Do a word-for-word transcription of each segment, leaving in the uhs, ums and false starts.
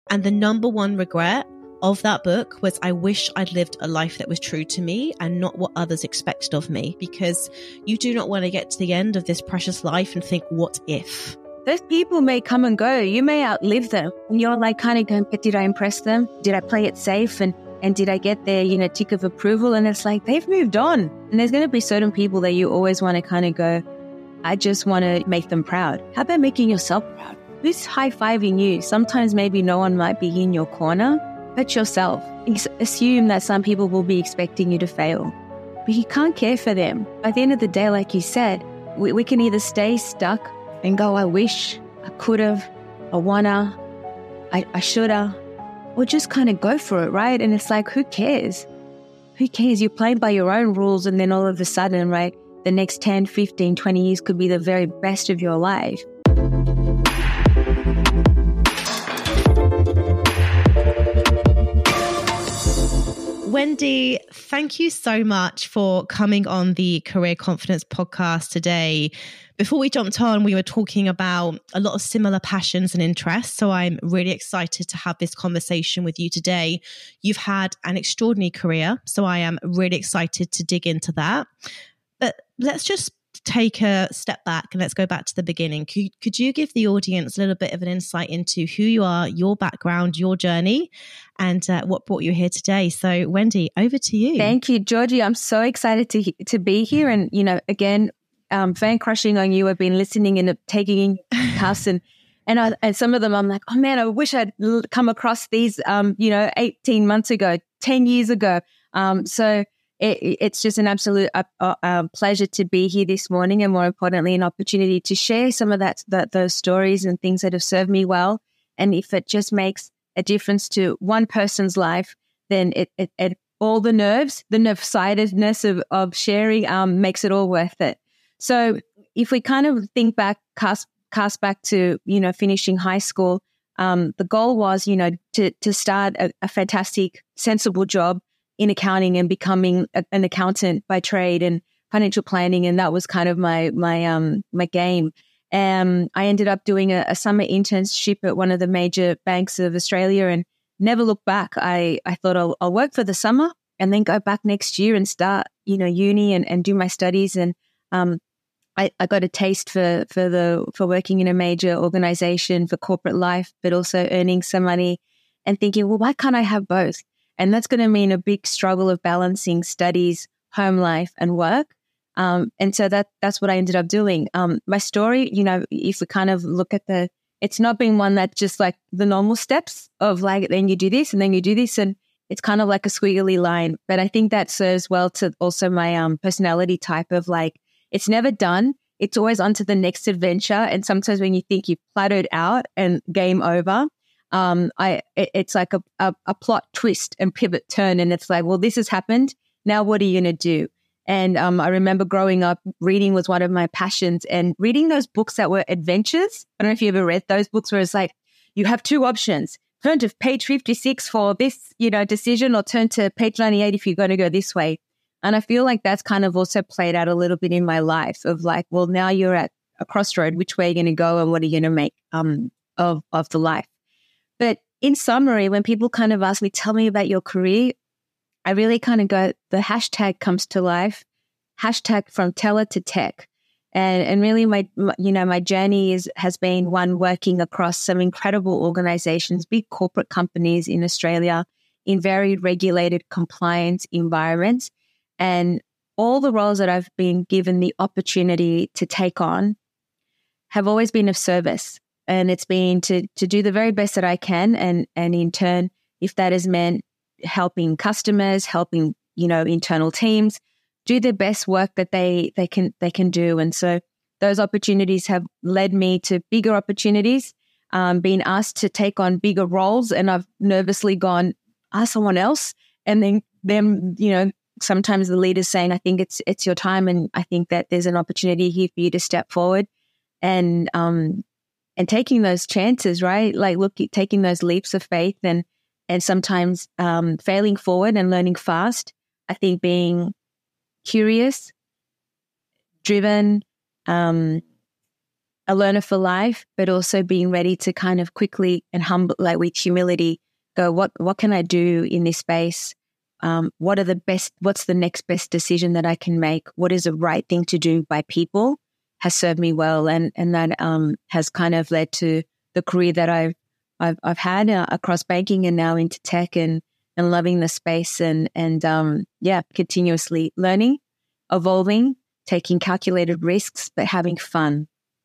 And the number one regret of that book was I wish I'd lived a life that was true to me and not what others expected of me, because you do not want to get to the end of this precious life and think, what if? Those people may come and go. You may outlive them. And you're like kind of going, but did I impress them? Did I play it safe? And, and did I get their, you know, tick of approval? And it's like, they've moved on. And there's going to be certain people that you always want to kind of go, I just want to make them proud. How about making yourself proud? Who's high-fiving you? Sometimes maybe no one might be in your corner, but yourself. Assume that some people will be expecting you to fail, but you can't care for them. At the end of the day, like you said, we, we can either stay stuck and go, I wish, I could have, I wanna, I, I shoulda, or just kind of go for it, right? And it's like, who cares? Who cares? You're playing by your own rules, and then all of a sudden, right, the next ten, fifteen, twenty years could be the very best of your life. Wendy, thank you so much for coming on the Career Confidence podcast today. Before we jumped on, we were talking about a lot of similar passions and interests. So I'm really excited to have this conversation with you today. You've had an extraordinary career, so I am really excited to dig into that. But let's just take a step back and let's go back to the beginning. Could, could you give the audience a little bit of an insight into who you are, your background, your journey, and uh, what brought you here today? So Wendy, over to you. Thank you, Georgie. I'm so excited to to be here. And, you know, again, um, fan crushing on you. I've been listening and taking in podcasts, and and, I, and some of them I'm like, oh man, I wish I'd come across these, um, you know, eighteen months ago, ten years ago. Um, so It, it's just an absolute uh, uh, pleasure to be here this morning, and more importantly, an opportunity to share some of that, that those stories and things that have served me well. And if it just makes a difference to one person's life, then it, it, it all the nerves, the nerve-sidedness of, of sharing um, makes it all worth it. So if we kind of think back, cast, cast back to, you know, finishing high school, um, the goal was, you know, to, to start a, a fantastic, sensible job in accounting and becoming a, an accountant by trade and financial planning. And that was kind of my, my, um, my game. Um, I ended up doing a, a summer internship at one of the major banks of Australia and never looked back. I, I thought I'll, I'll work for the summer and then go back next year and start, you know, uni and, and do my studies. And, um, I, I got a taste for, for the, for working in a major organization for corporate life, but also earning some money and thinking, well, why can't I have both? And that's going to mean a big struggle of balancing studies, home life, and work. Um, and so that that's what I ended up doing. Um, my story, you know, if we kind of look at the, it's not been one that just like the normal steps of like, then you do this and then you do this. And it's kind of like a squiggly line. But I think that serves well to also my um, personality type of like, it's never done. It's always on to the next adventure. And sometimes when you think you've plateaued out and game over, Um, I, it, it's like a, a, a plot twist and pivot turn. And it's like, well, this has happened. Now what are you going to do? And, um, I remember growing up, reading was one of my passions, and reading those books that were adventures. I don't know if you ever read those books where it's like, you have two options, turn to page fifty-six for this, you know, decision, or turn to page ninety-eight if you're going to go this way. And I feel like that's kind of also played out a little bit in my life of like, well, now you're at a crossroad, which way are you going to go and what are you going to make, um, of, of the life? But in summary, when people kind of ask me, tell me about your career, I really kind of go, the hashtag comes to life, hashtag from teller to tech. And and really my, my you know, my journey is has been one working across some incredible organizations, big corporate companies in Australia in very regulated compliance environments. And all the roles that I've been given the opportunity to take on have always been of service. And it's been to to do the very best that I can. And, and in turn, if that has meant helping customers, helping, you know, internal teams do the best work that they, they can they can do. And so those opportunities have led me to bigger opportunities, um, being asked to take on bigger roles. And I've nervously gone, ask someone else. And then them, you know, sometimes the leader's saying, I think it's it's your time. And I think that there's an opportunity here for you to step forward. And um And taking those chances, right? Like, look, taking those leaps of faith and and sometimes um, failing forward and learning fast. I think being curious, driven, um, a learner for life, but also being ready to kind of quickly and humble, like with humility, go, what, what can I do in this space? Um, what are the best, what's the next best decision that I can make? What is the right thing to do by people has served me well. And, and that, um, has kind of led to the career that I've, I've, I've had uh, across banking and now into tech, and, and loving the space and, and, um, yeah, continuously learning, evolving, taking calculated risks, but having fun.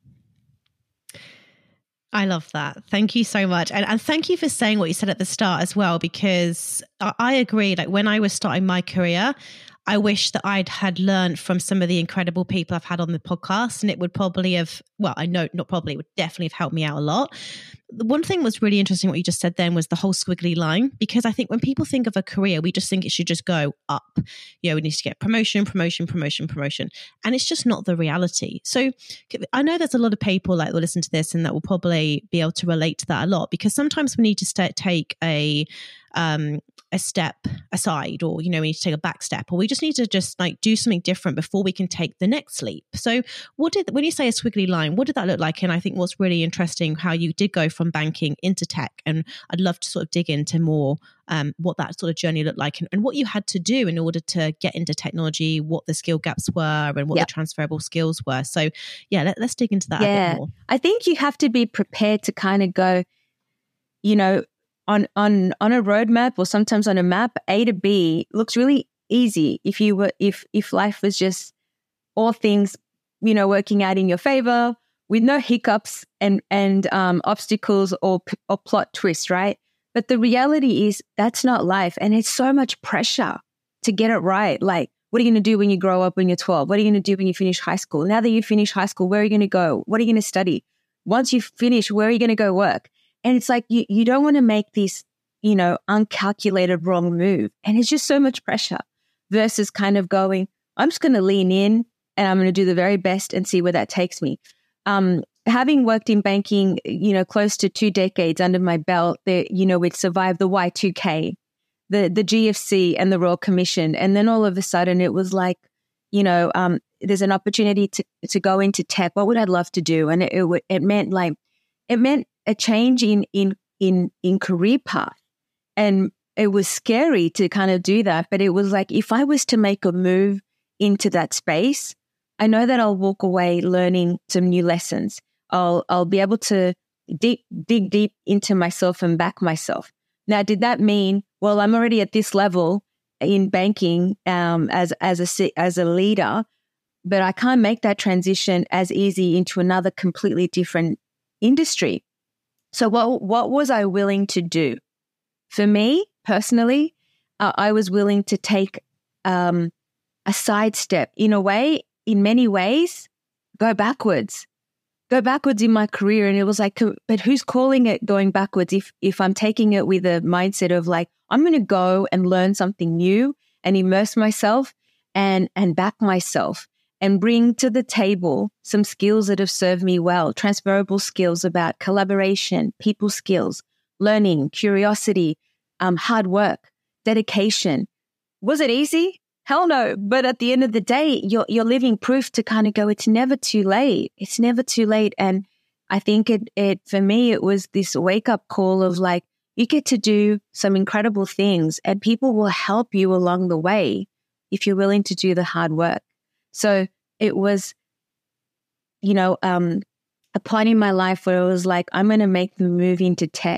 I love that. Thank you so much. And, and thank you for saying what you said at the start as well, because I, I agree. Like when I was starting my career, I wish that I'd had learned from some of the incredible people I've had on the podcast, and it would probably have, well, I know not probably, it would definitely have helped me out a lot. The one thing was really interesting what you just said then was the whole squiggly line, because I think when people think of a career, we just think it should just go up. You know, we need to get promotion, promotion, promotion, promotion. And it's just not the reality. So I know there's a lot of people that will listen to this and that will probably be able to relate to that a lot, because sometimes we need to st- take a, um, a step aside, or, you know, we need to take a back step, or we just need to just like do something different before we can take the next leap. So what did, when you say a squiggly line, what did that look like? And I think what's really interesting, how you did go from banking into tech. And I'd love to sort of dig into more um, what that sort of journey looked like, and, and what you had to do in order to get into technology, what the skill gaps were, and what yep. the transferable skills were. So yeah, let, let's dig into that yeah. a bit more. I think you have to be prepared to kind of go, you know, on on on a roadmap or sometimes on a map, A to B looks really easy if you were if if life was just all things, you know, working out in your favor with no hiccups and and um, obstacles or or plot twists, right? But the reality is that's not life, and it's so much pressure to get it right. Like, what are you going to do when you grow up when you're twelve? What are you going to do when you finish high school? Now that you finish high school, where are you going to go? What are you going to study? Once you finish, where are you going to go work? And it's like, you, you don't want to make this, you know, uncalculated wrong move. And it's just so much pressure versus kind of going, I'm just going to lean in and I'm going to do the very best and see where that takes me. Um, having worked in banking, you know, close to two decades under my belt, there, you know, we'd survived the Y two K, the, the G F C and the Royal Commission. And then all of a sudden it was like, you know, um, there's an opportunity to, to go into tech. What would I love to do? And it, it, it meant like, it meant a change in, in, in, in career path. And it was scary to kind of do that. But it was like, if I was to make a move into that space, I know that I'll walk away learning some new lessons. I'll, I'll be able to dig, dig deep into myself and back myself. Now, did that mean, well, I'm already at this level in banking, um, as, as a, as a leader, but I can't make that transition as easy into another completely different industry. So what what was I willing to do? For me, personally, uh, I was willing to take um, a sidestep. In a way, in many ways, go backwards. Go backwards in my career. And it was like, but who's calling it going backwards if if I'm taking it with a mindset of like, I'm going to go and learn something new and immerse myself and and back myself and bring to the table some skills that have served me well, transferable skills about collaboration, people skills, learning, curiosity, um, hard work, dedication. Was it easy? Hell no. But at the end of the day, you're, you're living proof to kind of go, it's never too late. It's never too late. And I think it, it, for me, it was this wake up call of like, you get to do some incredible things and people will help you along the way if you're willing to do the hard work. So it was, you know, um, a point in my life where it was like, I'm going to make the move into tech.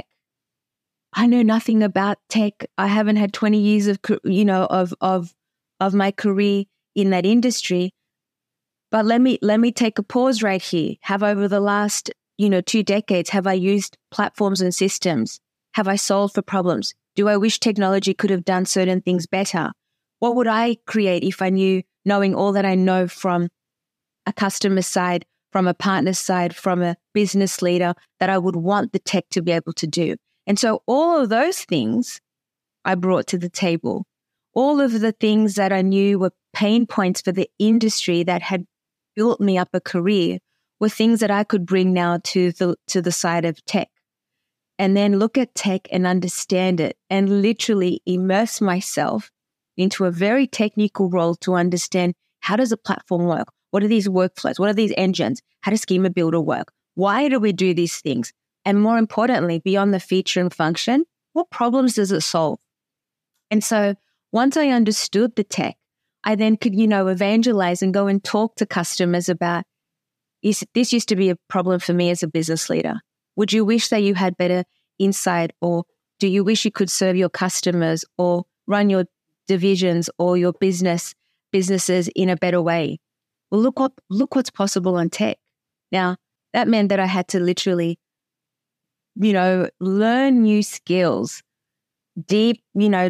I know nothing about tech. I haven't had twenty years of, you know, of, of, of my career in that industry. But let me, let me take a pause right here. Have over the last, you know, two decades, have I used platforms and systems? Have I solved for problems? Do I wish technology could have done certain things better? What would I create if I knew, knowing all that I know from a customer side, from a partner side, from a business leader, that I would want the tech to be able to do? And so all of those things I brought to the table. All of the things that I knew were pain points for the industry that had built me up a career were things that I could bring now to the to the side of tech. And then look at tech and understand it and literally immerse myself into a very technical role to understand, how does a platform work? What are these workflows? What are these engines? How does Schema Builder work? Why do we do these things? And more importantly, beyond the feature and function, what problems does it solve? And so once I understood the tech, I then could, you know, evangelize and go and talk to customers about, is, this used to be a problem for me as a business leader. Would you wish that you had better insight, or do you wish you could serve your customers or run your divisions or your business businesses in a better way? Well, look what look what's possible on tech. Now, that meant that I had to literally, you know, learn new skills, deep, you know,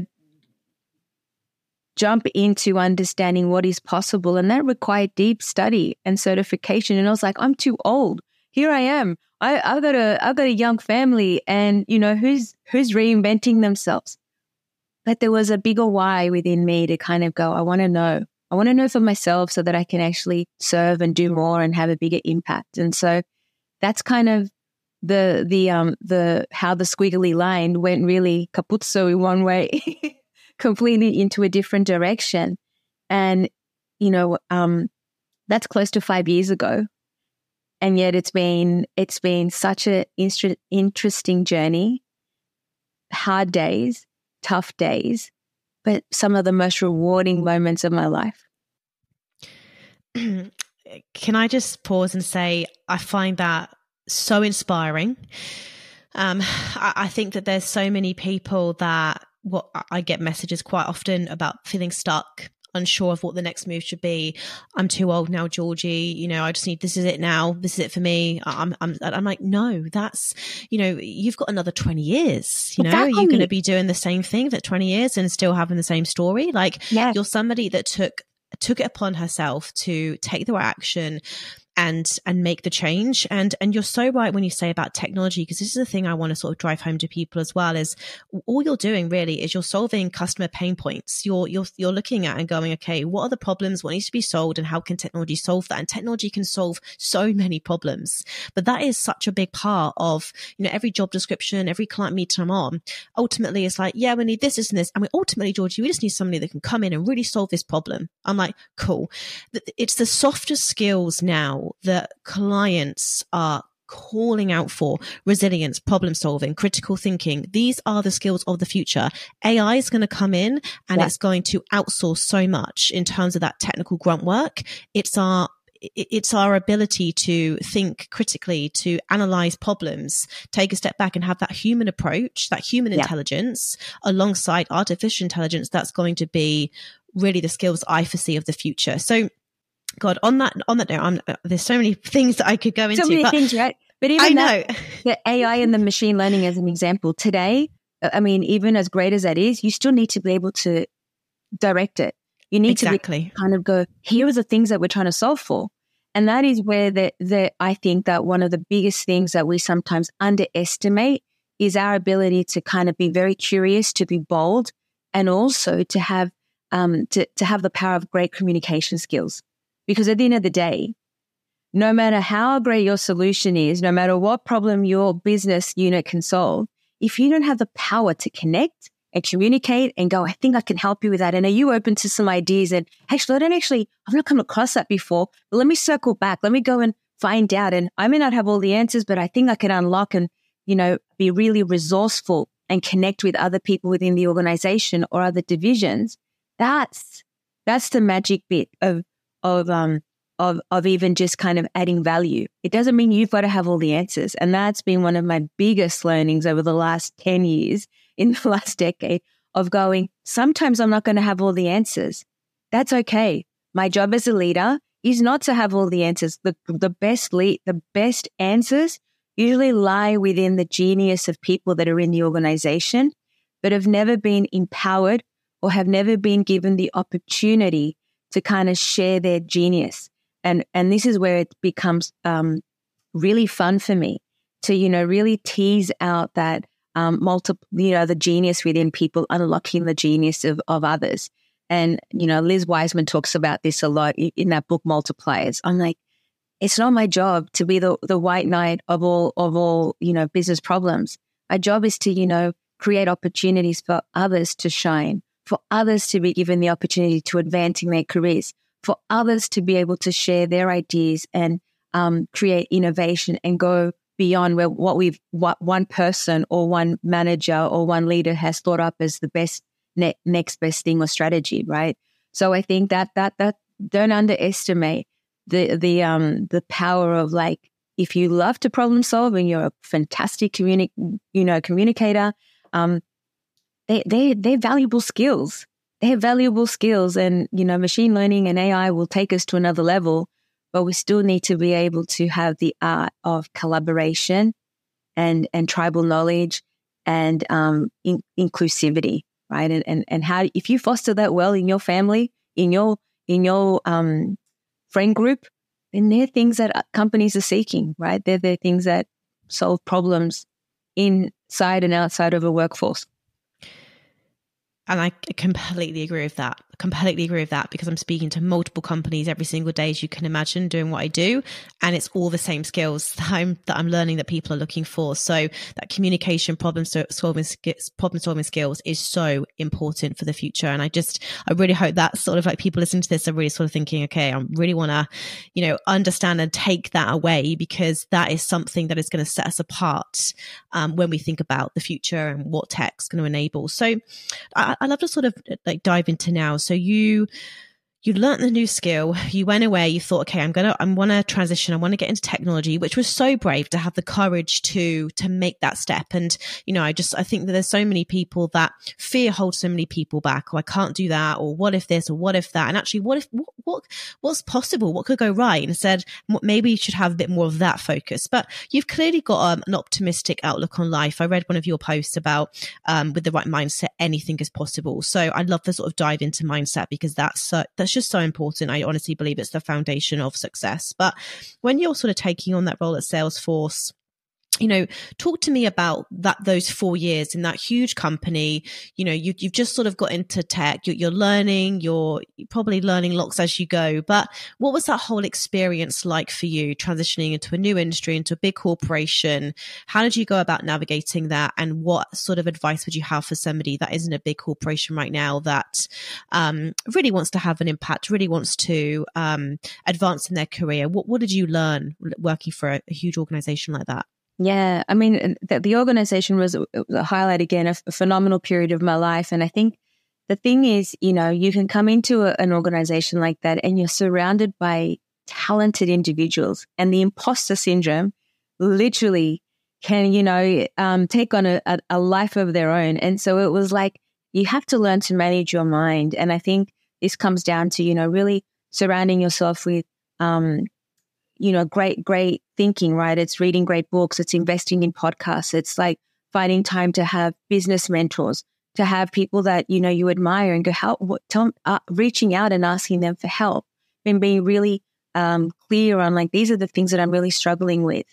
jump into understanding what is possible. And that required deep study and certification. And I was like, I'm too old. Here I am. I, I've got a I've got a young family, and you know, who's who's reinventing themselves. But there was a bigger why within me to kind of go, I want to know. I want to know for myself so that I can actually serve and do more and have a bigger impact. And so that's kind of the the um the how the squiggly line went really capuzzo in one way, completely into a different direction. And you know, um, that's close to five years ago. And yet it's been it's been such an inter- interesting journey, hard days, tough days, but some of the most rewarding moments of my life. Can I just pause and say, I find that so inspiring. Um, I, I think that there's so many people that what I get messages quite often about feeling stuck, unsure of what the next move should be. I'm too old now, Georgie. You know, I just need, this is it now. This is it for me. I'm, I'm, I'm like, no, that's, you know, you've got another twenty years, you know, exactly. You're going to be doing the same thing for twenty years and still having the same story. Like yes. You're somebody that took, took it upon herself to take the right action and and make the change. And and you're so right when you say about technology, because this is the thing I want to sort of drive home to people as well, is all you're doing really is you're solving customer pain points. You're you're you're looking at and going, okay, what are the problems? What needs to be solved, and how can technology solve that? And technology can solve so many problems. But that is such a big part of, you know, every job description, every client meeting I'm on. Ultimately, it's like, yeah, we need this, this, and this. And we ultimately, Georgie, we just need somebody that can come in and really solve this problem. I'm like, cool. It's the softer skills now that clients are calling out for: resilience, problem solving, critical thinking. These are the skills of the future. A I is going to come in and yeah. it's going to outsource so much in terms of that technical grunt work. It's our It's our ability to think critically, to analyze problems, take a step back and have that human approach, that human yeah. intelligence alongside artificial intelligence. That's going to be really the skills I foresee of the future. So God, on that on that note, I'm, uh, there's so many things that I could go into. So many but things, right? But even I that, know the A I and the machine learning as an example today, I mean, even as great as that is, you still need to be able to direct it. You need exactly. to be, kind of go, here are the things that we're trying to solve for. And that is where the, the I think that one of the biggest things that we sometimes underestimate is our ability to kind of be very curious, to be bold, and also to have um to, to have the power of great communication skills. Because at the end of the day, no matter how great your solution is, no matter what problem your business unit can solve, if you don't have the power to connect and communicate and go, I think I can help you with that. And are you open to some ideas? And actually, I don't actually, I've not come across that before, but let me circle back. Let me go and find out. And I may not have all the answers, but I think I can unlock and, you know, be really resourceful and connect with other people within the organization or other divisions. That's, that's the magic bit of, of, um, of, of even just kind of adding value. It doesn't mean you've got to have all the answers. And that's been one of my biggest learnings over the last ten years, in the last decade, of going, sometimes I'm not going to have all the answers. That's okay. My job as a leader is not to have all the answers. The, the best lead, the best answers usually lie within the genius of people that are in the organization, but have never been empowered or have never been given the opportunity to kind of share their genius. And and this is where it becomes um, really fun for me to, you know, really tease out that um, multiple, you know, the genius within people, unlocking the genius of, of others. And, you know, Liz Wiseman talks about this a lot in that book, Multipliers. I'm like, it's not my job to be the, the white knight of all, of all, you know, business problems. My job is to, you know, create opportunities for others to shine, for others to be given the opportunity to advance in their careers, for others to be able to share their ideas and um, create innovation and go beyond where what we've what one person or one manager or one leader has thought up as the best ne- next best thing or strategy, right? So I think that that that don't underestimate the the um the power of, like, if you love to problem solve and you're a fantastic communi- you know communicator, um they they they're valuable skills. They have valuable skills, and you know machine learning and A I will take us to another level. But we still need to be able to have the art of collaboration and, and tribal knowledge and um, in, inclusivity, right? And, and and how, if you foster that well in your family, in your in your um, friend group, then they're things that companies are seeking, right? They're the things that solve problems inside and outside of a workforce. And I completely agree with that. Completely agree with that, because I'm speaking to multiple companies every single day, as you can imagine, doing what I do, and it's all the same skills that I'm that I'm learning that people are looking for. So that communication, problem solving, problem solving skills is so important for the future. And I just, I really hope that sort of like people listening to this are really sort of thinking, okay, I really want to, you know, understand and take that away, because that is something that is going to set us apart um, when we think about the future and what tech's going to enable. So I, I love to sort of like dive into now. So you you learned the new skill, you went away, you thought, okay, I'm gonna I want to transition, I want to get into technology, which was so brave to have the courage to to make that step. And you know, I just I think that there's so many people that fear holds so many people back. Oh, I can't do that, or what if this, or what if that? And actually, what if what, what what's possible? What could go right? And said, maybe you should have a bit more of that focus. But you've clearly got um, an optimistic outlook on life. I read one of your posts about um, with the right mindset, anything is possible. So I'd love to sort of dive into mindset, because that's uh, that's just so important. I honestly believe it's the foundation of success. But when you're sort of taking on that role at Salesforce, you know, talk to me about that, those four years in that huge company. You know, you, you've just sort of got into tech, you're, you're learning, you're probably learning lots as you go. But what was that whole experience like for you, transitioning into a new industry, into a big corporation? How did you go about navigating that? And what sort of advice would you have for somebody that isn't a big corporation right now, that um, really wants to have an impact, really wants to um, advance in their career? What, what did you learn working for a, a huge organization like that? Yeah, I mean, the, the organization was a, a highlight again, a, a phenomenal period of my life. And I think the thing is, you know, you can come into a, an organization like that and you're surrounded by talented individuals, and the imposter syndrome literally can, you know, um, take on a, a, a life of their own. And so it was like, you have to learn to manage your mind. And I think this comes down to, you know, really surrounding yourself with, um, you know, great, great thinking, right? It's reading great books. It's investing in podcasts. It's like finding time to have business mentors, to have people that, you know, you admire and go, help, what, tell, uh, reaching out and asking them for help, and being really um, clear on, like, these are the things that I'm really struggling with.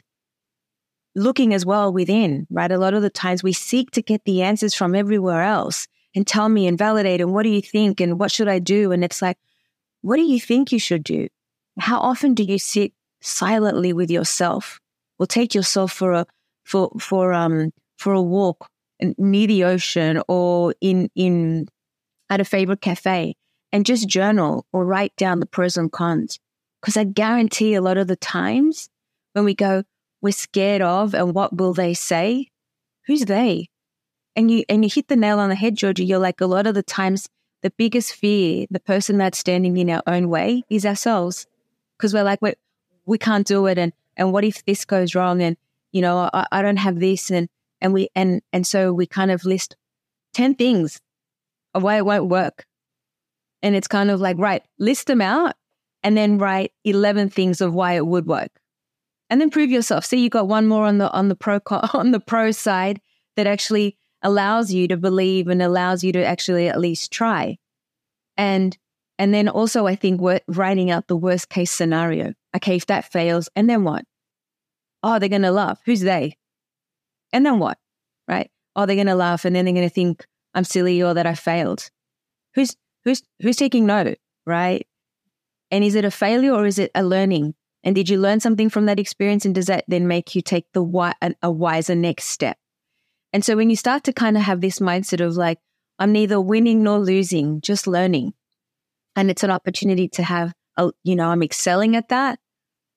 Looking as well within, right? A lot of the times we seek to get the answers from everywhere else and tell me and validate, and what do you think? And what should I do? And it's like, what do you think you should do? How often do you sit silently with yourself, or take yourself for a for for um for a walk near the ocean, or in in at a favorite cafe, and just journal or write down the pros and cons? Because I guarantee a lot of the times when we go, we're scared of, and what will they say? Who's they? And you and you hit the nail on the head, Georgie. You're like, a lot of the times the biggest fear, the person that's standing in our own way, is ourselves, because we're like, we're we can't do it. And, and what if this goes wrong? And, you know, I, I don't have this. And, and we, and, and so we kind of list ten things of why it won't work. And it's kind of like, right, list them out and then write eleven things of why it would work. And then prove yourself. See, you got one more on the, on the pro, on the pro side that actually allows you to believe and allows you to actually at least try. And, And then also, I think we're writing out the worst case scenario. Okay, if that fails, and then what? Oh, they're going to laugh. Who's they? And then what? Right? Oh, they're going to laugh, and then they're going to think I'm silly or that I failed. Who's who's who's taking note, right? And is it a failure or is it a learning? And did you learn something from that experience? And does that then make you take the wi- a wiser next step? And so when you start to kind of have this mindset of like, I'm neither winning nor losing, just learning. And it's an opportunity to have, a, you know, I'm excelling at that,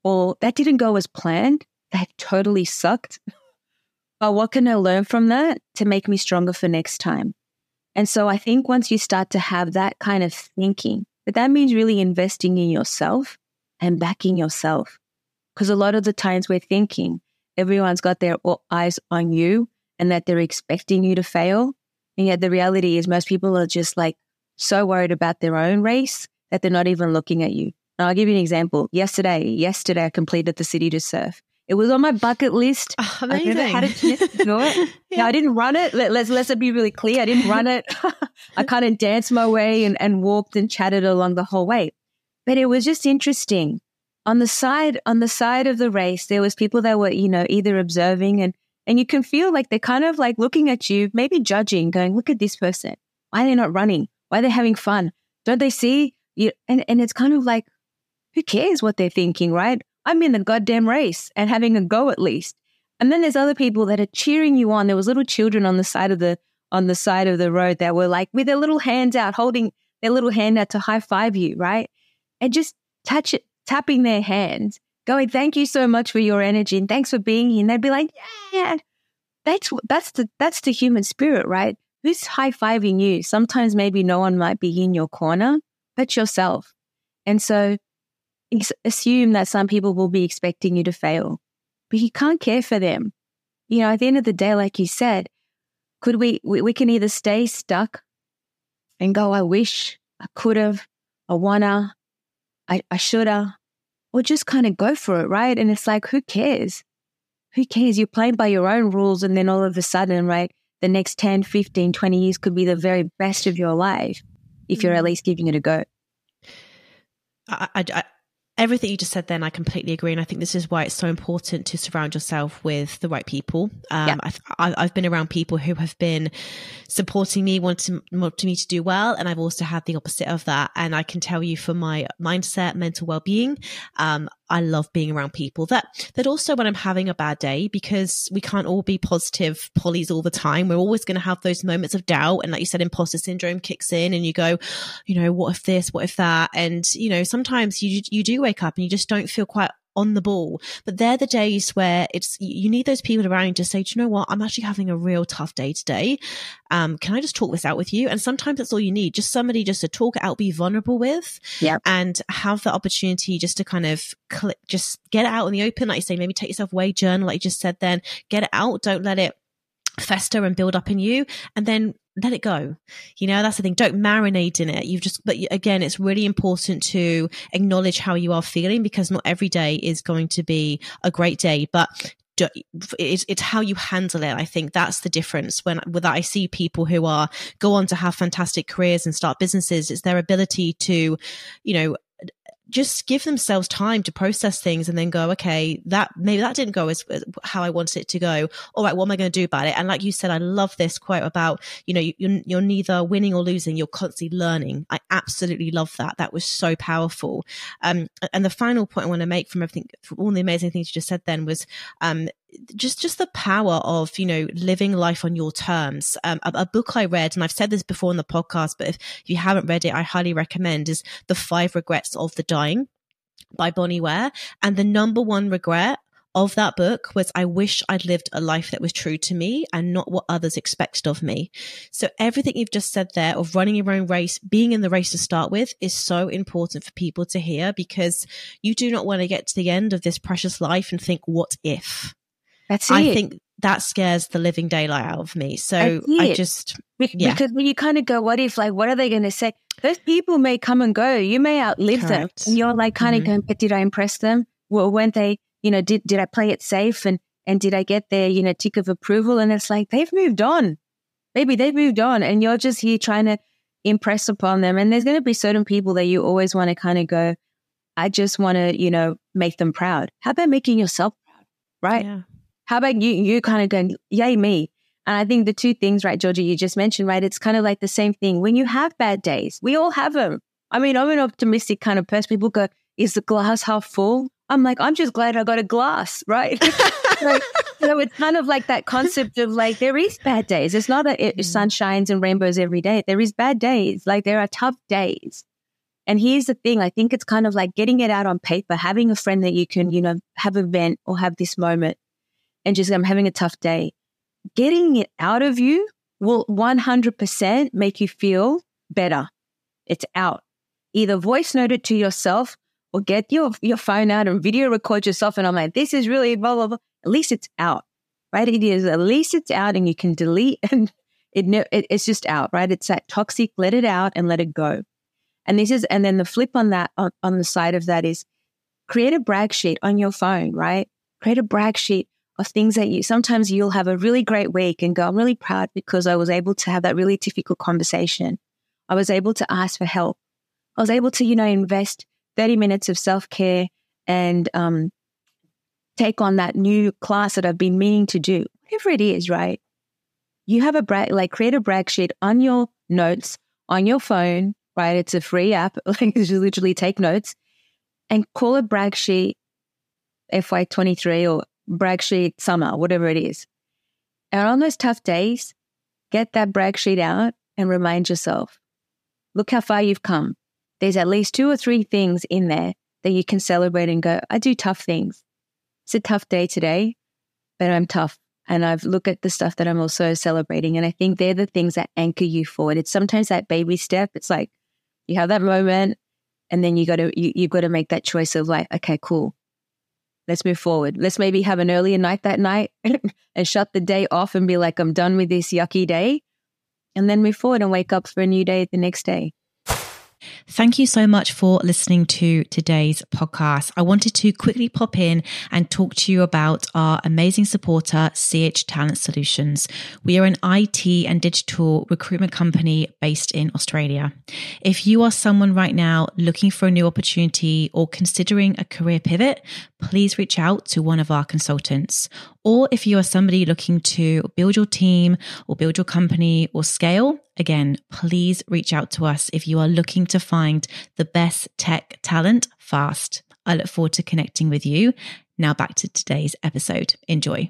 or that didn't go as planned. That totally sucked. But what can I learn from that to make me stronger for next time? And so I think once you start to have that kind of thinking, but that means really investing in yourself and backing yourself. Because a lot of the times we're thinking everyone's got their eyes on you and that they're expecting you to fail. And yet the reality is most people are just like so worried about their own race that they're not even looking at you. And I'll give you an example. Yesterday, yesterday I completed the City to Surf. It was on my bucket list. Oh, amazing. I never had a chance to do it. yeah. Now, I didn't run it. Let, let's, let's be really clear. I didn't run it. I kind of danced my way and, and walked and chatted along the whole way. But it was just interesting. On the side, on the side of the race, there was people that were, you know, either observing and, and you can feel like they're kind of like looking at you, maybe judging, going, look at this person. Why are they not running? Why are they having fun? Don't they see you? And, and it's kind of like, who cares what they're thinking, right? I'm in the goddamn race and having a go at least. And then there's other people that are cheering you on. There was little children on the side of the on the side of the road that were like with their little hands out, holding their little hand out to high five you, right? And just touch it, tapping their hands, going, "Thank you so much for your energy and thanks for being here." And they'd be like, "Yeah, that's that's the that's the human spirit, right? Who's high fiving you?" Sometimes maybe no one might be in your corner, but yourself. And so assume that some people will be expecting you to fail, but you can't care for them. You know, at the end of the day, like you said, could we, we, we can either stay stuck and go, I wish, I could have, I wanna, I, I shoulda, or just kind of go for it, right? And it's like, who cares? Who cares? You're playing by your own rules and then all of a sudden, right, the next ten, fifteen, twenty years could be the very best of your life if you're at least giving it a go. I, I, I Everything you just said then, I completely agree. And I think this is why it's so important to surround yourself with the right people. Um, yeah. I've, I've been around people who have been supporting me, wanting, wanting me to do well. And I've also had the opposite of that. And I can tell you for my mindset, mental well-being, um, I love being around people that, that also when I'm having a bad day, because we can't all be positive pollies all the time. We're always going to have those moments of doubt. And like you said, imposter syndrome kicks in and you go, you know, what if this, what if that? And, you know, sometimes you, you do wake up and you just don't feel quite on the ball. But they're the days where it's, you need those people around you to say, do you know what? I'm actually having a real tough day today. Um, can I just talk this out with you? And sometimes that's all you need. Just somebody just to talk it out, be vulnerable with, yeah, and have the opportunity just to kind of click, just get it out in the open. Like you say, maybe take yourself away, journal, like you just said then, get it out. Don't let it fester and build up in you, and then let it go. You know, that's the thing. Don't marinate in it. You've just, but again, it's really important to acknowledge how you are feeling, because not every day is going to be a great day, but it's, it's how you handle it. I think that's the difference. When with that, I see people who are go on to have fantastic careers and start businesses. It's their ability to, you know, just give themselves time to process things and then go, okay, that maybe that didn't go as, as how I wanted it to go. All right, what am I going to do about it? And like you said, I love this quote about, you know, you're, you're neither winning or losing, you're constantly learning. I absolutely love that. That was so powerful. Um, and the final point I want to make from everything, from all the amazing things you just said then was, um, just just the power of, you know, living life on your terms. Um, a, a book I read, and I've said this before in the podcast, but if, if you haven't read it, I highly recommend, is The Five Regrets of the Dying by Bonnie Ware. And the number one regret of that book was, I wish I'd lived a life that was true to me and not what others expected of me. So everything you've just said there of running your own race, being in the race to start with, is so important for people to hear, because you do not want to get to the end of this precious life and think, what if? That's it. I think that scares the living daylight out of me. So I just, yeah. Because when you kind of go, what if, like, what are they going to say? Those people may come and go. You may outlive Correct. them. And you're like kind of mm-hmm. going, but did I impress them? Well, weren't they, you know, did, did I play it safe? And, and did I get their, you know, tick of approval? And it's like, they've moved on. Maybe they've moved on and you're just here trying to impress upon them. And there's going to be certain people that you always want to kind of go, I just want to, you know, make them proud. How about making yourself proud? Right? Yeah. How about you, you kind of going, yay, me. And I think the two things, right, Georgia, you just mentioned, right, it's kind of like the same thing. When you have bad days, we all have them. I mean, I'm an optimistic kind of person. People go, is the glass half full? I'm like, I'm just glad I got a glass, right? So, so it's kind of like that concept of like, there is bad days. It's not that it, sun shines and rainbows every day. There is bad days. Like there are tough days. And here's the thing, I think it's kind of like getting it out on paper, having a friend that you can, you know, have a vent or have this moment and just, I'm having a tough day. Getting it out of you will one hundred percent make you feel better. It's out. Either voice note it to yourself or get your, your phone out and video record yourself. And I'm like, this is really blah, blah, blah. At least it's out, right? It is, at least it's out and you can delete and it, it it's just out, right? It's that toxic, let it out and let it go. And this is, and then the flip on that, on, on the side of that is create a brag sheet on your phone, right? Create a brag sheet of things that you, sometimes you'll have a really great week and go, I'm really proud because I was able to have that really difficult conversation. I was able to ask for help. I was able to, you know, invest thirty minutes of self-care and um, take on that new class that I've been meaning to do. Whatever it is, right? You have a brag, like create a brag sheet on your notes, on your phone, right? It's a free app. Like you literally take notes and call it brag sheet F Y twenty-three or brag sheet summer, whatever it is. And on those tough days, get that brag sheet out and remind yourself, look how far you've come. There's at least two or three things in there that you can celebrate and go, I do tough things. It's a tough day today, but I'm tough. And I've looked at the stuff that I'm also celebrating. And I think they're the things that anchor you forward. It's sometimes that baby step. It's like you have that moment and then you got to, you, you've got to make that choice of like, okay, cool. Let's move forward. Let's maybe have an earlier night that night and shut the day off and be like, I'm done with this yucky day. And then move forward and wake up for a new day the next day. Thank you so much for listening to today's podcast. I wanted to quickly pop in and talk to you about our amazing supporter, C H Talent Solutions. We are an I T and digital recruitment company based in Australia. If you are someone right now looking for a new opportunity or considering a career pivot, please reach out to one of our consultants. Or if you are somebody looking to build your team or build your company or scale, again, please reach out to us if you are looking to find the best tech talent fast. I look forward to connecting with you. Now back to today's episode. Enjoy.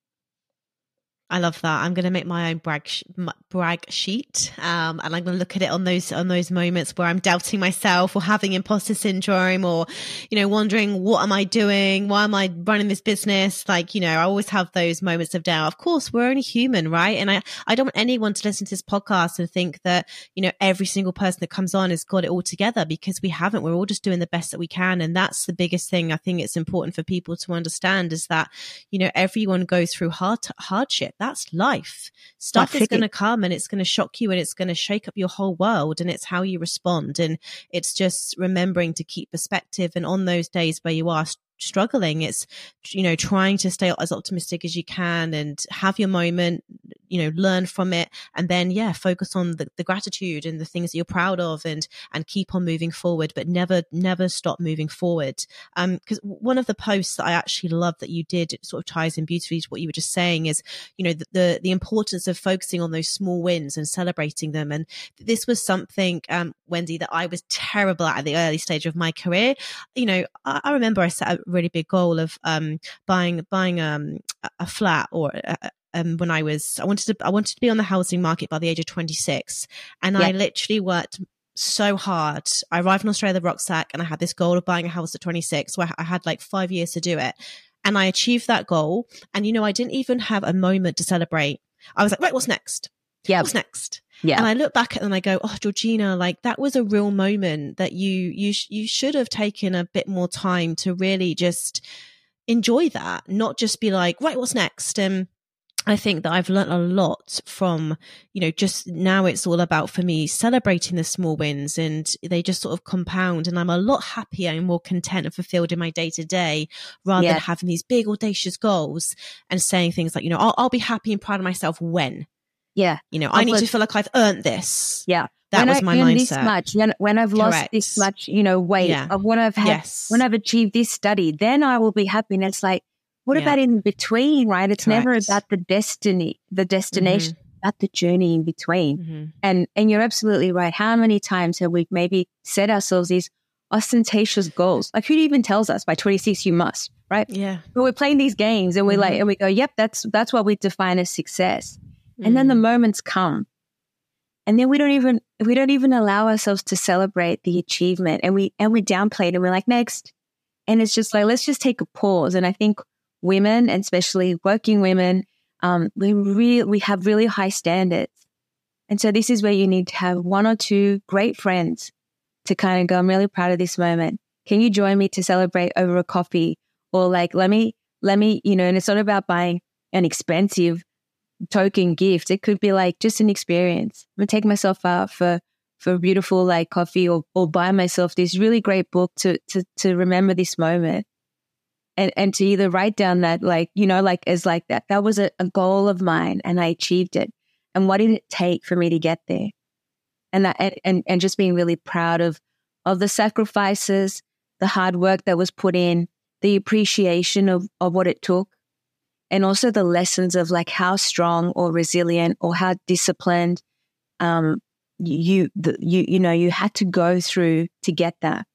I love that. I'm going to make my own brag sh- brag sheet, um, and I'm going to look at it on those on those moments where I'm doubting myself or having imposter syndrome, or you know, wondering what am I doing? Why am I running this business? Like, you know, I always have those moments of doubt. Of course, we're only human, right? And I I don't want anyone to listen to this podcast and think that you know every single person that comes on has got it all together, because we haven't. We're all just doing the best that we can, and that's the biggest thing. I think it's important for people to understand is that you know everyone goes through hard hardship. That's life. Stuff that's is going to come and it's going to shock you and it's going to shake up your whole world, and it's how you respond. And it's just remembering to keep perspective. And on those days where you are struggling, it's, you know, trying to stay as optimistic as you can and have your moment, you know, learn from it. And then, yeah, focus on the, the gratitude and the things that you're proud of, and, and keep on moving forward, but never, never stop moving forward. Um, because one of the posts that I actually love that you did, it sort of ties in beautifully to what you were just saying, is, you know, the, the, the importance of focusing on those small wins and celebrating them. And this was something, um, Wendy, that I was terrible at at the early stage of my career. You know, I, I remember I set a really big goal of, um, buying, buying, um, a flat or a, Um, when I was, I wanted to, I wanted to be on the housing market by the age of twenty-six. And yeah. I literally worked so hard. I arrived in Australia with a rucksack and I had this goal of buying a house at twenty-six. So I, I had like five years to do it. And I achieved that goal. And, you know, I didn't even have a moment to celebrate. I was like, right, what's next? Yeah. What's next? Yeah. And I look back at it and I go, oh, Georgina, like that was a real moment that you, you, sh- you should have taken a bit more time to really just enjoy that, not just be like, right, what's next? And I think that I've learned a lot from, you know, just now it's all about for me celebrating the small wins, and they just sort of compound, and I'm a lot happier and more content and fulfilled in my day to day, rather yeah. than having these big audacious goals and saying things like, you know, I'll, I'll be happy and proud of myself when, yeah, you know, I, I need was, to feel like I've earned this. Yeah. That when was I my earn mindset. This much, when, when I've lost Correct. this much, you know, weight, yeah. of when I've had, yes. when I've achieved this study, then I will be happy. And it's like, what yeah. about in between, right? It's Correct. never about the destiny, the destination, mm-hmm. about the journey in between. Mm-hmm. And and you're absolutely right. How many times have we maybe set ourselves these ostentatious goals? Like, who even tells us by twenty-six you must, right? Yeah. But we're playing these games and we're mm-hmm. like, and we go, yep, that's that's what we define as success. Mm-hmm. And then the moments come And then we don't even, we don't even allow ourselves to celebrate the achievement, and we, and we downplay it, and we're like, next. And it's just like, let's just take a pause. And I think women, and especially working women, um, we really, we have really high standards. And so this is where you need to have one or two great friends to kind of go, I'm really proud of this moment. Can you join me to celebrate over a coffee? Or like, let me, let me, you know, and it's not about buying an expensive token gift. It could be like just an experience. I'm gonna take myself out for for a beautiful like coffee, or or buy myself this really great book to to to remember this moment, and and to either write down that, like, you know, like as like that that was a, a goal of mine and I achieved it, and what did it take for me to get there, and that and and, and just being really proud of of the sacrifices, the hard work that was put in, the appreciation of of what it took. And also the lessons of like how strong or resilient or how disciplined um, you, the, you, you know, you had to go through to get that.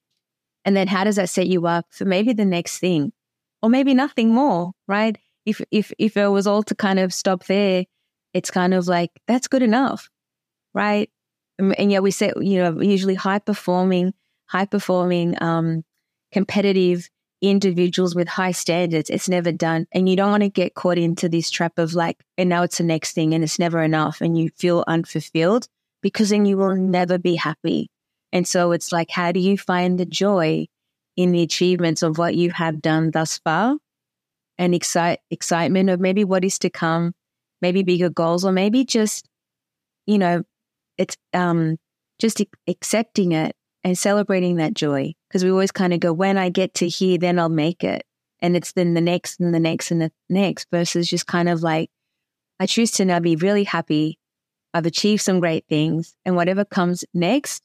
And then how does that set you up for maybe the next thing, or maybe nothing more, right? If, if, if it was all to kind of stop there, it's kind of like, that's good enough, right? And, and yeah, we say, you know, usually high performing, high performing, um, competitive individuals with high standards, it's never done. And you don't want to get caught into this trap of like, and now it's the next thing and it's never enough, and you feel unfulfilled, because then you will never be happy. And so it's like, how do you find the joy in the achievements of what you have done thus far, and excite excitement of maybe what is to come, maybe bigger goals, or maybe just, you know, it's um just accepting it and celebrating that joy. Because we always kind of go, when I get to here, then I'll make it. And it's then the next and the next and the next, versus just kind of like, I choose to now be really happy. I've achieved some great things, and whatever comes next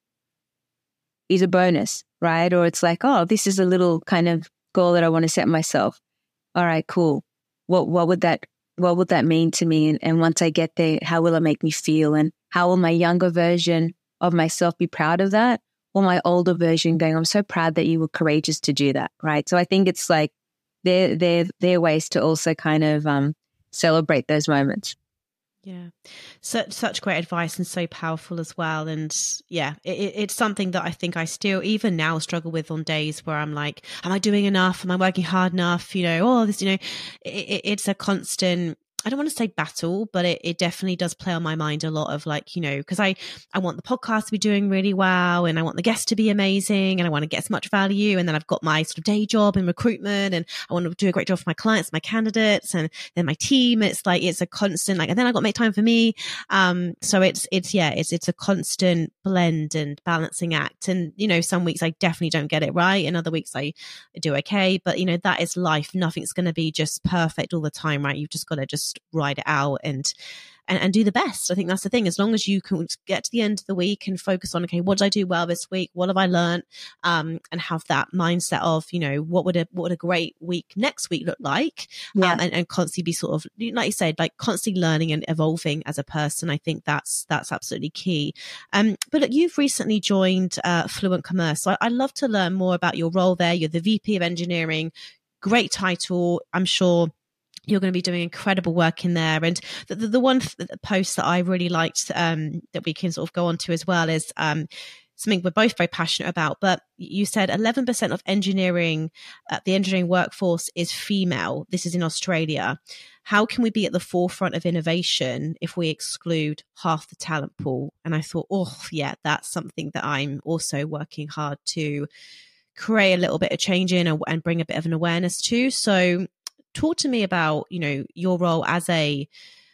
is a bonus, right? Or it's like, oh, this is a little kind of goal that I want to set myself. All right, cool. What what would that what would that mean to me? And, and once I get there, how will it make me feel? And how will my younger version of myself be proud of that? Or my older version going, I'm so proud that you were courageous to do that, right? So I think it's like they're, they're, they're ways to also kind of um, celebrate those moments. Yeah, such such great advice, and so powerful as well. And yeah, it, it's something that I think I still, even now, struggle with on days where I'm like, am I doing enough? Am I working hard enough? You know, oh, this, you know, it, it's a constant, I don't want to say battle, but it, it definitely does play on my mind a lot of like, you know, because I, I want the podcast to be doing really well, and I want the guests to be amazing, and I want to get as much value. And then I've got my sort of day job in recruitment, and I want to do a great job for my clients, my candidates, and then my team. It's like, it's a constant, like, and then I've got to make time for me. Um, so it's, it's, yeah, it's, it's a constant blend and balancing act. And, you know, some weeks I definitely don't get it right, and other weeks I do okay. But, you know, that is life. Nothing's going to be just perfect all the time, right? You've just got to just ride it out and, and and do the best. I think that's the thing. As long as you can get to the end of the week and focus on, okay, what did I do well this week? What have I learned? Um, and have that mindset of, you know, what would a what would a great week next week look like? Yeah. Um, and, and constantly be sort of, like you said, like constantly learning and evolving as a person. I think that's that's absolutely key. Um, but look, you've recently joined uh, Fluent Commerce. So I, I'd love to learn more about your role there. You're the V P of Engineering. Great title. I'm sure you're going to be doing incredible work in there. And the, the, the one th- the post that I really liked um, that we can sort of go on to as well is um, something we're both very passionate about. But you said eleven percent of engineering, uh, the engineering workforce is female. This is in Australia. How can we be at the forefront of innovation if we exclude half the talent pool? And I thought, oh, yeah, that's something that I'm also working hard to create a little bit of change in, and, and bring a bit of an awareness to. So talk to me about, you know, your role as a,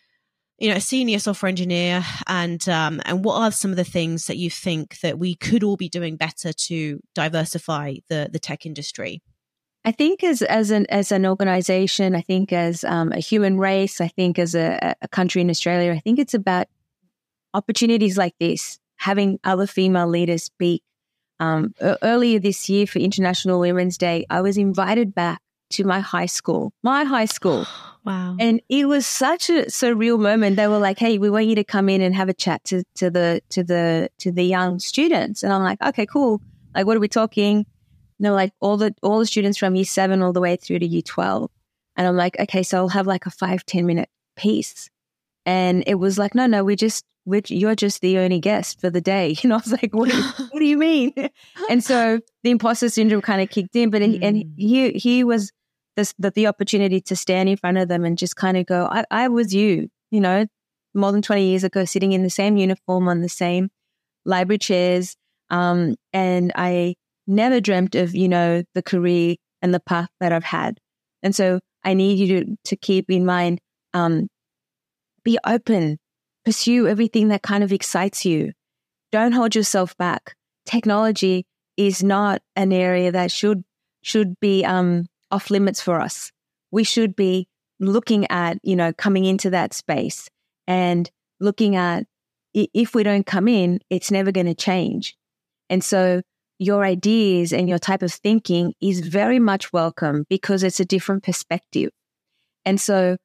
you know, a senior software engineer, and um, and what are some of the things that you think that we could all be doing better to diversify the the tech industry? I think as as an as an organization, I think as um, a human race, I think as a, a country in Australia, I think it's about opportunities like this, having other female leaders speak. Um, earlier this year for International Women's Day, I was invited back to my high school, my high school. Wow. And it was such a surreal moment. They were like, hey, we want you to come in and have a chat to, to the, to the, to the young students. And I'm like, okay, cool. Like, what are we talking? And they're like, all the, all the students from year seven all the way through to year twelve. And I'm like, okay, so I'll have like a five, ten minute piece. And it was like, no, no, we just, which you're just the only guest for the day. You know, I was like, what do you, what do you mean? And so the imposter syndrome kind of kicked in, but mm. and he, he was this, the, the opportunity to stand in front of them and just kind of go, I, I was you, you know, more than twenty years ago, sitting in the same uniform on the same library chairs. Um, and I never dreamt of, you know, the career and the path that I've had. And so I need you to, to keep in mind, um, be open, pursue everything that kind of excites you. Don't hold yourself back. Technology is not an area that should, should be, um, off limits for us. We should be looking at, you know, coming into that space and looking at, if we don't come in, it's never going to change. And so your ideas and your type of thinking is very much welcome because it's a different perspective. And so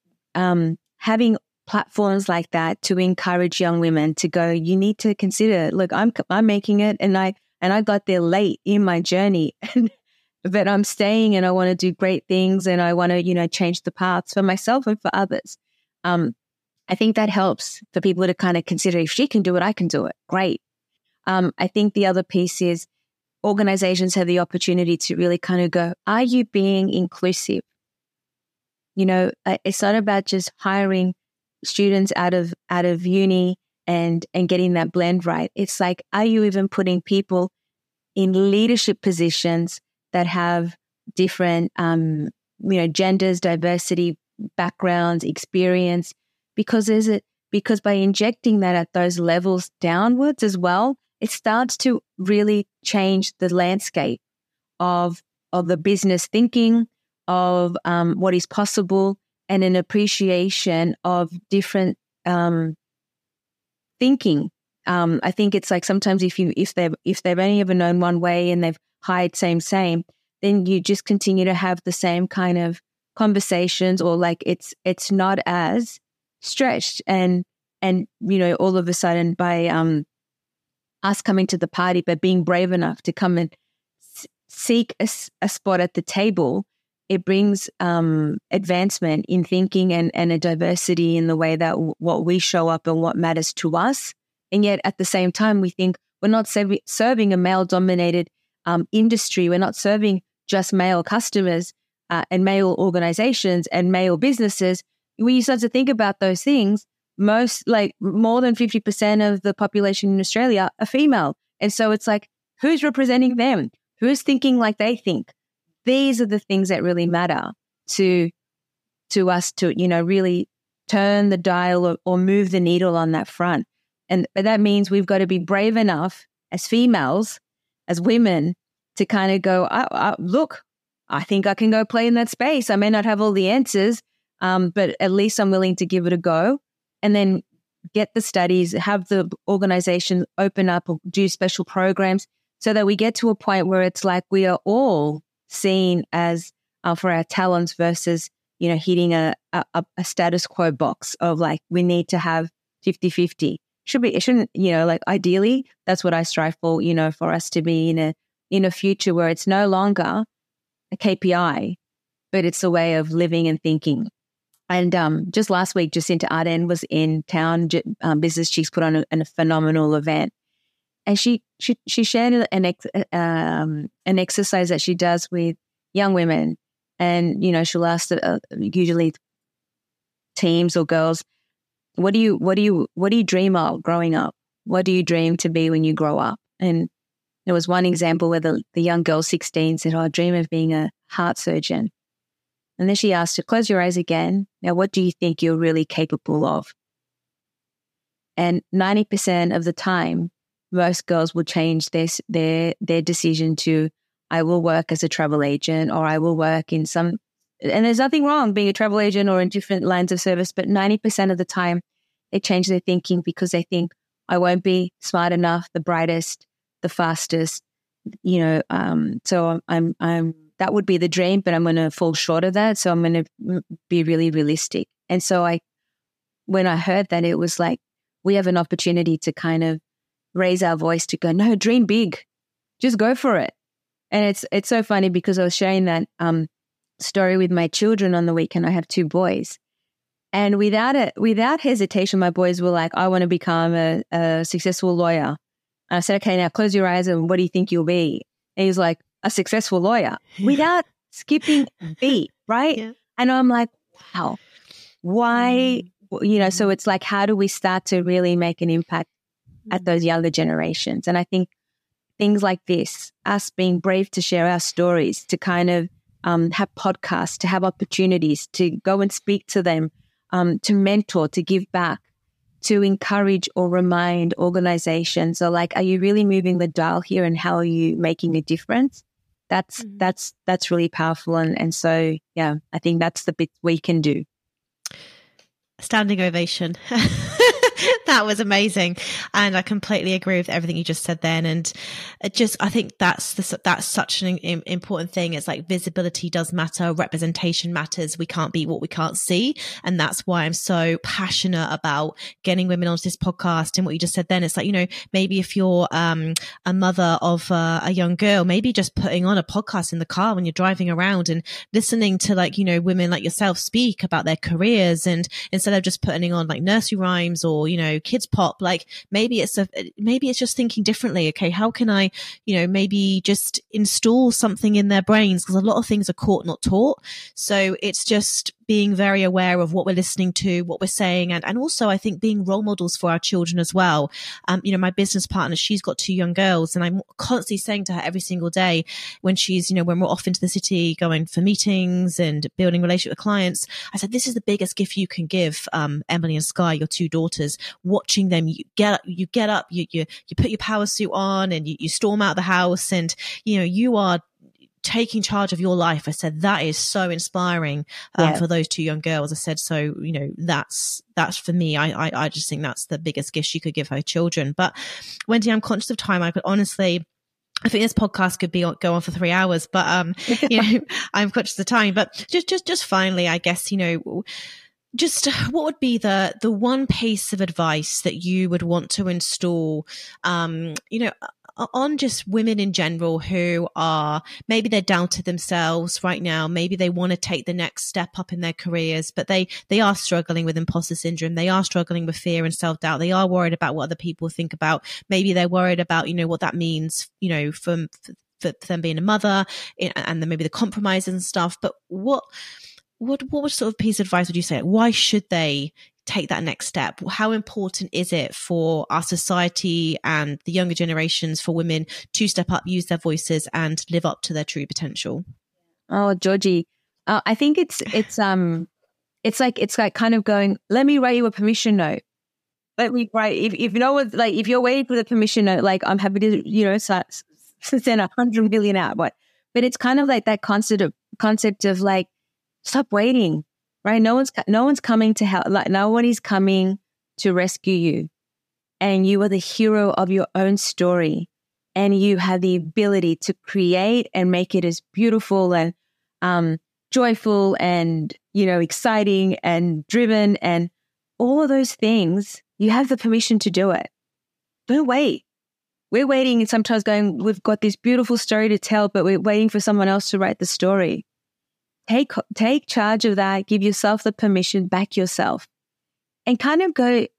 um, having platforms like that to encourage young women to go, you need to consider, look, I'm I'm making it, and I and I got there late in my journey, but I'm staying and I want to do great things and I want to, you know, change the paths for myself and for others. Um, I think that helps for people to kind of consider, if she can do it, I can do it. Great. Um, I think the other piece is organizations have the opportunity to really kind of go, are you being inclusive? You know, it's not about just hiring students out of out of uni and and getting that blend right. It's like, are you even putting people in leadership positions that have different, um, you know, genders, diversity, backgrounds, experience? Because there's a, because by injecting that at those levels downwards as well, it starts to really change the landscape of of the business thinking, of um, what is possible, and an appreciation of different um, thinking. Um, I think it's like sometimes if you if they've if they've only ever known one way and they've hired same same, then you just continue to have the same kind of conversations, or like it's it's not as stretched, and and you know, all of a sudden by um us coming to the party, but being brave enough to come and s- seek a, a spot at the table, it brings um advancement in thinking and and a diversity in the way that w- what we show up and what matters to us. And yet at the same time, we think we're not serv- serving a male dominated um industry. We're not serving just male customers uh, and male organizations and male businesses. When you start to think about those things, most, like more than fifty percent of the population in Australia are female. And so it's like, who's representing them? Who's thinking like they think? These are the things that really matter to, to us to, you know, really turn the dial or, or move the needle on that front. And but that means we've got to be brave enough as females, as women, to kind of go, I, I, look, I think I can go play in that space. I may not have all the answers, Um, but at least I'm willing to give it a go, and then get the studies, have the organization open up or do special programs so that we get to a point where it's like we are all seen as uh, for our talents versus, you know, hitting a, a, a status quo box of like, we need to have fifty-fifty. Should be, it shouldn't, you know, like ideally that's what I strive for, you know, for us to be in a, in a future where it's no longer a K P I, but it's a way of living and thinking. And um, just last week, Jacinta Ardern was in town. Um, Business Cheeks put on a, a phenomenal event, and she she she shared an ex, um, an exercise that she does with young women, and you know, she'll ask uh, usually teams or girls, what do you what do you what do you dream of growing up? What do you dream to be when you grow up? And there was one example where the, the young girl, sixteen, said, "Oh, I dream of being a heart surgeon." And then she asked her, close your eyes again. Now, what do you think you're really capable of? And ninety percent of the time, most girls will change their, their, their decision to, I will work as a travel agent, or I will work in some, and there's nothing wrong being a travel agent or in different lines of service, but ninety percent of the time they change their thinking because they think, I won't be smart enough, the brightest, the fastest, you know, um, so I'm, I'm, that would be the dream, but I'm going to fall short of that. So I'm going to be really realistic. And so I, when I heard that, it was like, we have an opportunity to kind of raise our voice to go, no, dream big, just go for it. And it's, it's so funny because I was sharing that um, story with my children on the weekend. I have two boys, And without it, without hesitation, my boys were like, I want to become a, a successful lawyer. And I said, okay, now close your eyes and what do you think you'll be? And he's like, a successful lawyer without skipping a beat, right? Yeah. And I'm like, wow, why, you know, so it's like, how do we start to really make an impact at those younger generations? And I think things like this, us being brave to share our stories, to kind of um, have podcasts, to have opportunities, to go and speak to them, um, to mentor, to give back, to encourage or remind organizations. So like, are you really moving the dial here and how are you making a difference? That's, mm-hmm. that's, that's really powerful. And, and so, yeah, I think that's the bit we can do. Standing ovation. That was amazing. And I completely agree with everything you just said then. And it just, I think that's the, that's such an important thing. It's like visibility does matter. Representation matters. We can't be what we can't see. And that's why I'm so passionate about getting women onto this podcast. And what you just said then, it's like, you know, maybe if you're um, a mother of uh, a young girl, maybe just putting on a podcast in the car when you're driving around and listening to like, you know, women like yourself speak about their careers. And instead of just putting on like nursery rhymes or, you know, kids pop, like maybe it's a maybe it's just thinking differently. Okay, how can I, you know, maybe just install something in their brains, because a lot of things are caught, not taught. So it's just being very aware of what we're listening to, what we're saying, and, and also I think being role models for our children as well. Um, you know, my business partner, she's got two young girls, and I'm constantly saying to her every single day when she's, you know, when we're off into the city going for meetings and building relationship with clients, I said, this is the biggest gift you can give um, Emily and Sky, your two daughters. Watching them, you get up, you get up, you you you put your power suit on, and you, you storm out the house, and you know you are taking charge of your life. I said, that is so inspiring um, yeah. for those two young girls. I said, so, you know, that's, that's for me. I, I, I just think that's the biggest gift she could give her children. But Wendy, I'm conscious of time. I could honestly, I think this podcast could be go on for three hours, but, um, you know, I'm conscious of time, but just, just, just finally, I guess, you know, just what would be the, the one piece of advice that you would want to install, um, you know, on just women in general who are, maybe they're down to themselves right now. Maybe they want to take the next step up in their careers, but they, they are struggling with imposter syndrome. They are struggling with fear and self-doubt. They are worried about what other people think about. Maybe they're worried about, you know, what that means, you know, from, for, for them being a mother and then maybe the compromises and stuff. But what, what, what sort of piece of advice would you say? Why should they take that next step? How important is it for our society and the younger generations for women to step up, use their voices, and live up to their true potential? Oh, Georgie, uh, I think it's it's um it's like it's like kind of going, let me write you a permission note. Let me write if if no one's like if you're waiting for the permission note, like I'm happy to, you know, start, send a hundred million out, what? But it's kind of like that concept of concept of like, stop waiting. Right? No one's, no one's coming to help. Like no one is coming to rescue you, and you are the hero of your own story, and you have the ability to create and make it as beautiful and um, joyful and, you know, exciting and driven and all of those things. You have the permission to do it. Don't wait. We're waiting and sometimes going, we've got this beautiful story to tell, but we're waiting for someone else to write the story. Take take charge of that. Give yourself the permission, back yourself, and kind of go,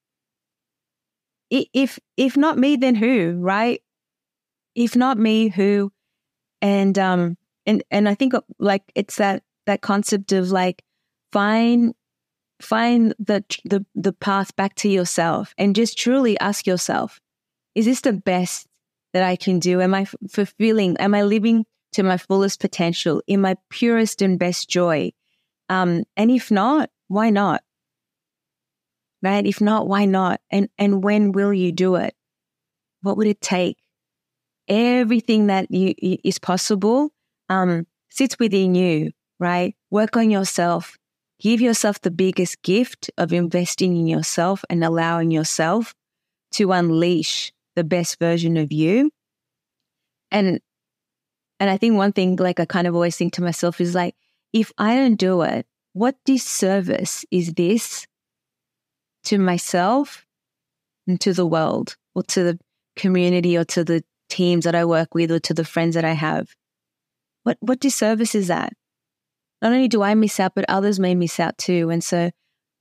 if if not me, then who, right? If not me, who? And um and and I think like it's that that concept of like find find the the the path back to yourself, and just truly ask yourself, is this the best that I can do? Am I fulfilling? Am I living to my fullest potential, in my purest and best joy? Um, and if not, why not? Right? If not, why not? And and when will you do it? What would it take? Everything that you, is possible um, sits within you, right? Work on yourself. Give yourself the biggest gift of investing in yourself and allowing yourself to unleash the best version of you. And And I think one thing, like I kind of always think to myself is like, if I don't do it, what disservice is this to myself and to the world or to the community or to the teams that I work with or to the friends that I have? What what disservice is that? Not only do I miss out, but others may miss out too. And so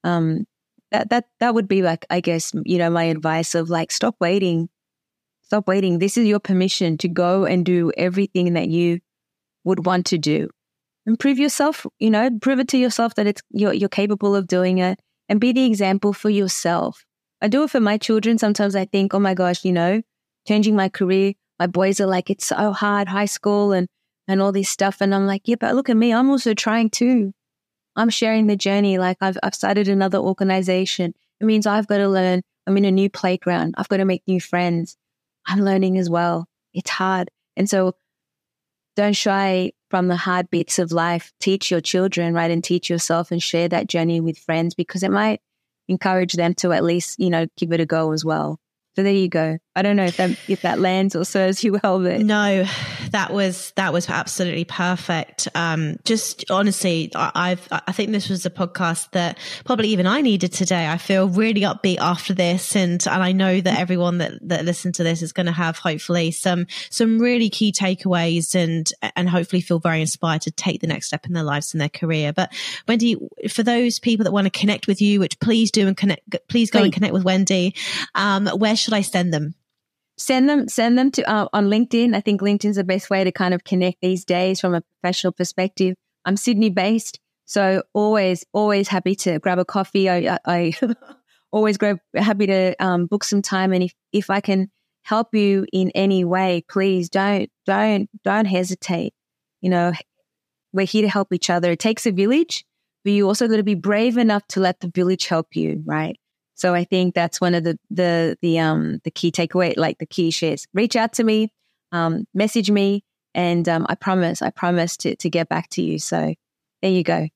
um, that, that, that would be like, I guess, you know, my advice of like, stop waiting, stop waiting. This is your permission to go and do everything that you would want to do. And prove yourself, you know, prove it to yourself that it's you're, you're capable of doing it, and be the example for yourself. I do it for my children. Sometimes I think, oh my gosh, you know, changing my career. My boys are like, it's so hard, high school and, and all this stuff. And I'm like, yeah, but look at me. I'm also trying too. I'm sharing the journey. Like I've, I've started another organization. It means I've got to learn. I'm in a new playground. I've got to make new friends. I'm learning as well. It's hard. And so don't shy from the hard bits of life. Teach your children, right? And teach yourself and share that journey with friends, because it might encourage them to at least, you know, give it a go as well. So there you go. I don't know if that if that lands or serves you well, but no, that was that was absolutely perfect. Um, just honestly, I, I've I think this was a podcast that probably even I needed today. I feel really upbeat after this, and and I know that everyone that that listened to this is going to have hopefully some some really key takeaways, and and hopefully feel very inspired to take the next step in their lives and their career. But Wendy, for those people that want to connect with you, which please do and connect, please go Great. and connect with Wendy. Um, where should I send them? Send them, send them to uh, on LinkedIn. I think LinkedIn's the best way to kind of connect these days from a professional perspective. I'm Sydney based, so always, always happy to grab a coffee. I, I always grab, happy to um, book some time. And if, if I can help you in any way, please don't, don't, don't hesitate. You know, we're here to help each other. It takes a village, but you also got to be brave enough to let the village help you, right? So I think that's one of the the the um the key takeaway, like the key shares. Reach out to me, um, message me, and um, I promise, I promise to to get back to you. So there you go.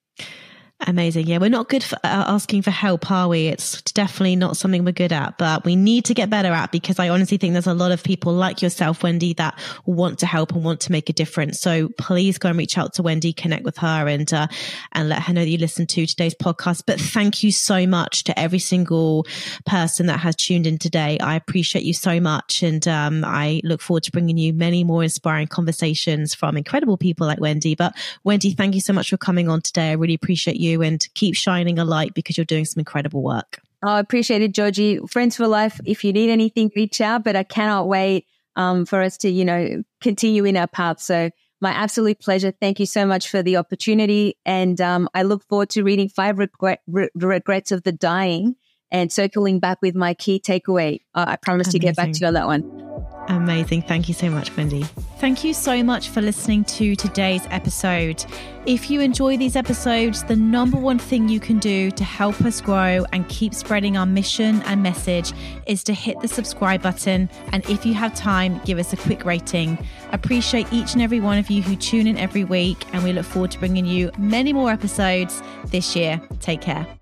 Amazing. Yeah, we're not good for uh, asking for help, are we? It's definitely not something we're good at, but we need to get better at, because I honestly think there's a lot of people like yourself, Wendy, that want to help and want to make a difference. So please go and reach out to Wendy, connect with her, and uh, and let her know that you listened to today's podcast. But thank you so much to every single person that has tuned in today. I appreciate you so much, and um, I look forward to bringing you many more inspiring conversations from incredible people like Wendy. But Wendy, thank you so much for coming on today. I really appreciate you. And keep shining a light, because you're doing some incredible work. Oh, I appreciate it, Georgie. Friends for life. If you need anything, reach out. But I cannot wait um, for us to, you know, continue in our path. So my absolute pleasure. Thank you so much for the opportunity. And um, I look forward to reading Five Regret, Re- Regrets of the Dying and circling back with my key takeaway. Uh, I promise Amazing. to get back to you on that one. Amazing. Thank you so much, Wendy. Thank you so much for listening to today's episode. If you enjoy these episodes, the number one thing you can do to help us grow and keep spreading our mission and message is to hit the subscribe button. And if you have time, give us a quick rating. I appreciate each and every one of you who tune in every week, and we look forward to bringing you many more episodes this year. Take care.